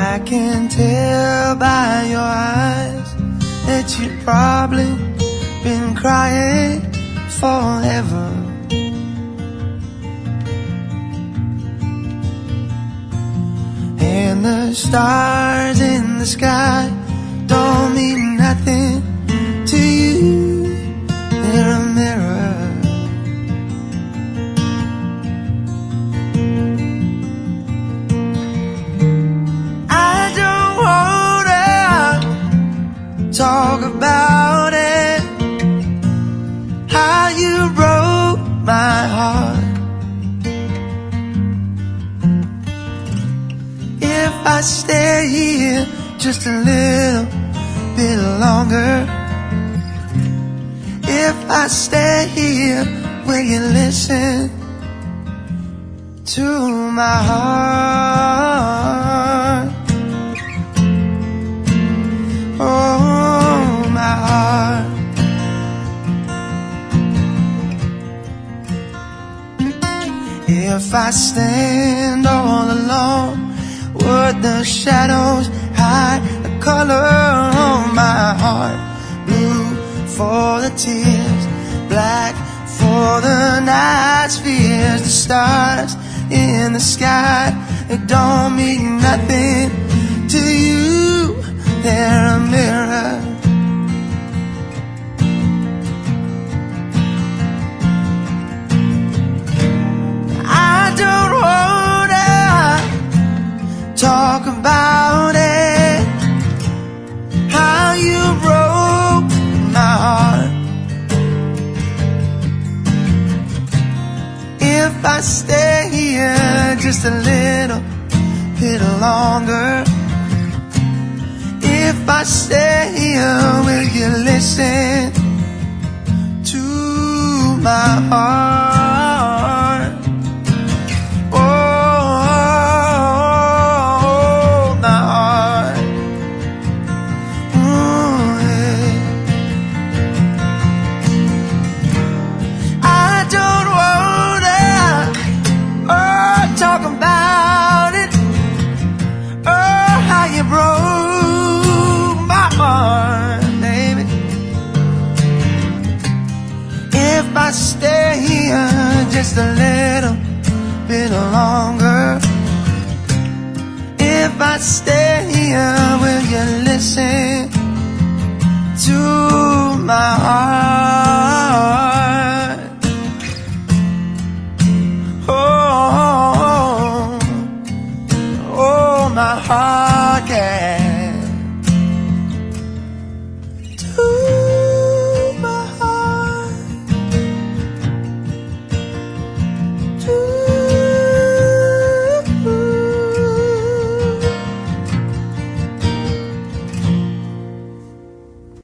I can tell by your eyes that you've probably been crying forever. And the stars in the sky don't mean nothing to you. They're a mirror. I don't wanna talk about it, how you broke my heart. If I stay here just a little bit longer, if I stay here, will you listen to my heart? Oh, my heart. If I stand all alone, would the shadows hide the color on my heart? Blue for the tears, black for the night's fears. The stars in the sky, they don't mean nothing to you. They're a mirror. I don't wanna talk about it, how you broke my heart. If I stay here just a little bit longer, if I stay here, will you listen to my heart? Oh, my heart. Ooh, yeah. I don't wanna talk about it, how you broke my heart, baby. If I stay here just a little bit longer, if I stay here, will you listen to my heart?